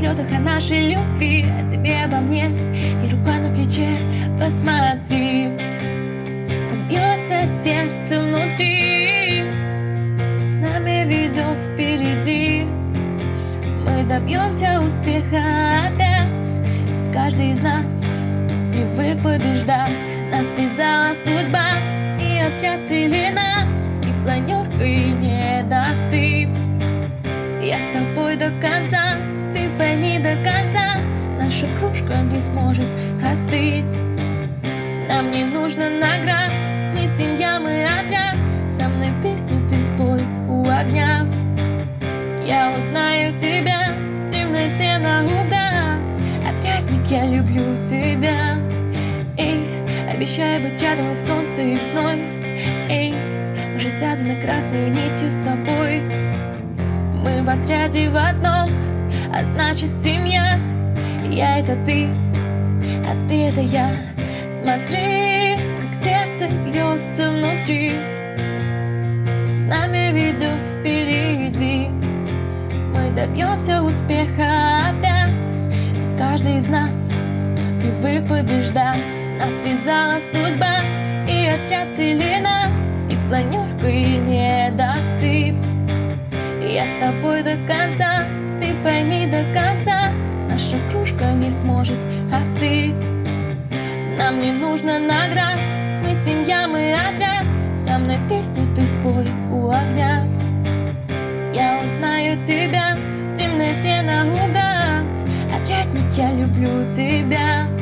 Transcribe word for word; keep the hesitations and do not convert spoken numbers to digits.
взлетах о нашей любви, о тебе, обо мне, и рука на плече. Посмотри, как бьется сердце внутри, с нами ведет впереди. Мы добьемся успеха опять, ведь каждый из нас привык побеждать. Нас связала судьба, и отряд целина, и планерка, и недосып. Я с тобой до конца, ты пойми до конца, наша кружка не сможет остыть. Нам не нужно наград, мы семья, мы отряд. Со мной песню ты спой у огня. Я узнаю тебя в темноте наугад. Отрядник, я люблю тебя. Эй, обещаю быть рядом и в солнце, и весной. Эй, мы же связаны красной нитью с тобой. Мы в отряде в одном, а значит семья. Я это ты, а ты это я. Смотри, как сердце бьется внутри, с нами ведет впереди. Мы добьемся успеха опять, ведь каждый из нас привык побеждать. Нас связала судьба, и отряд целина, и планерка, и недосып. Я с тобой до конца, ты пойми до конца, наша кружка не сможет остыть. Нам не нужно наград, мы семья, мы отряд. Со мной песню ты спой у огня. Я узнаю тебя в темноте наугад. Отрядник, я люблю тебя.